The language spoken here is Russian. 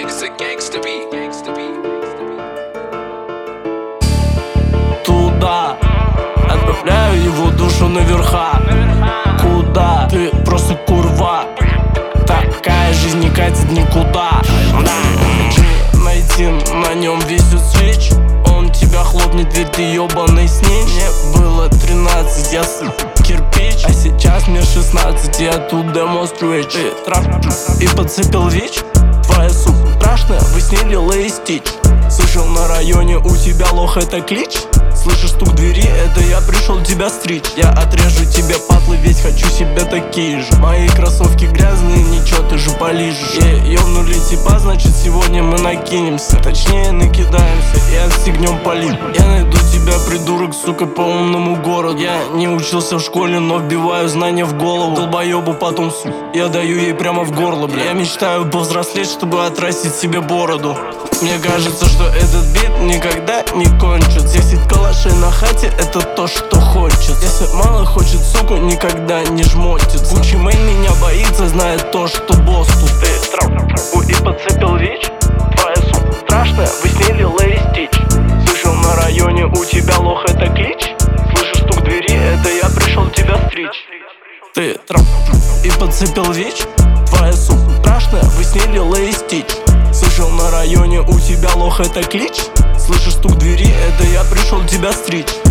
It's a gangsta beat. Туда отправляю его душу наверха. Куда? Ты просто курва. Такая жизнь не катит никуда. Найти на нем висит свеч. Он тебя хлопнет, ведь ты ебаный снич. Мне было 13, я кирпич. А сейчас мне 16, я тут демонструю. Ты трап и подцепил ВИЧ. Твоя сука страшная, вы с ней Лило и Стич. Слышал, на районе у тебя лох, это клич. Слышишь стук двери, это я пришел тебя стричь. Я отрежу тебе патлы, ведь хочу себе такие же. Мои кроссовки грязные, ничего, ты же полижешь. Ёбнули типа, значит сегодня мы накинемся. Точнее накидаемся и отстегнем полив. Я найду тебя, придурок, сука, по умному городу. Я не учился в школе, но вбиваю знания в голову. Долбоебу потом, сука, я даю ей прямо в горло, бля. Я мечтаю повзрослеть, чтобы отрастить себе бороду. Мне кажется, что этот бит никогда не кончится. 10 калашей на хате, это то, что хочется. Если мало хочет, суку, никогда не жмотится. Гуччи Мэйн меня боится, знает то, что босс тут. Ты трапу и подцепил ВИЧ. Твоя сука страшная, вы с ней Лило и Стич. Слышал, на районе у тебя лох, это клич. Слышишь стук двери, это я пришел тебя стричь. Ты трапу и подцепил ВИЧ. Твоя сука страшная, вы с ней Лило и Стич. Слышал, на районе у тебя лох, это клич. Слышишь стук двери, это я пришел тебя стричь.